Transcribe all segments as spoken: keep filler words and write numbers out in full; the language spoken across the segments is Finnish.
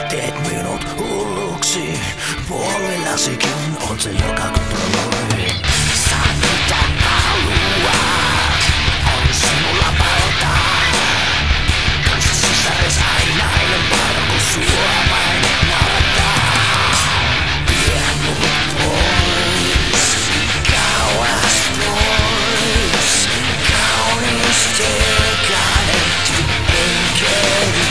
Teet minut hulluksi, puolillasikin on se joka kontrolloi. Saat mitä haluat, on sinulla valta. Kanssa sisares ainainen parku sua vain naurattaa. Vie mut pois, kauas pois, kauniisti kaadettu enkeli.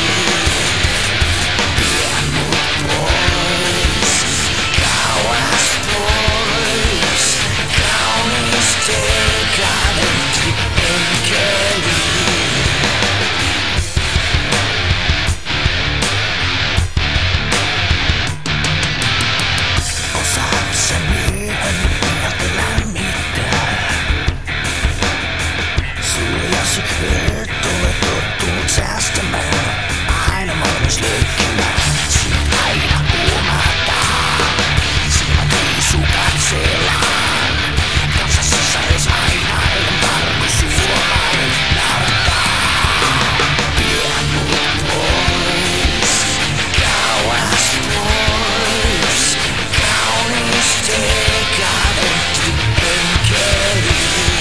Et ole tottunut säästämään aina valmis leikkimään. Sinut aina huomataan, silmät riisuu katsellaan. Kanssa sisares ainainen parku sua vain naurattaa. Vie mut pois, kauas pois, kauniisti kaadettu enkeli.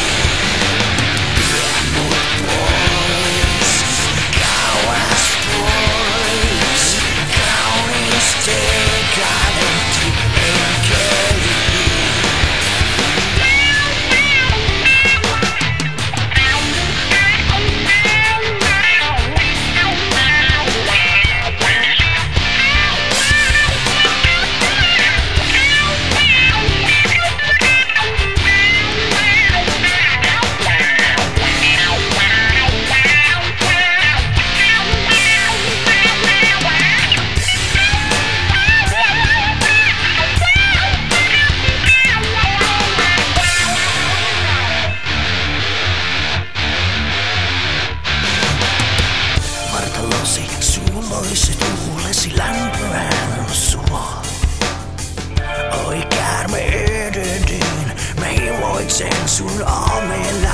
Suloisi tuulesi lämpöään sua. Oi käärme ededin, mä iloitsen sun aameelle.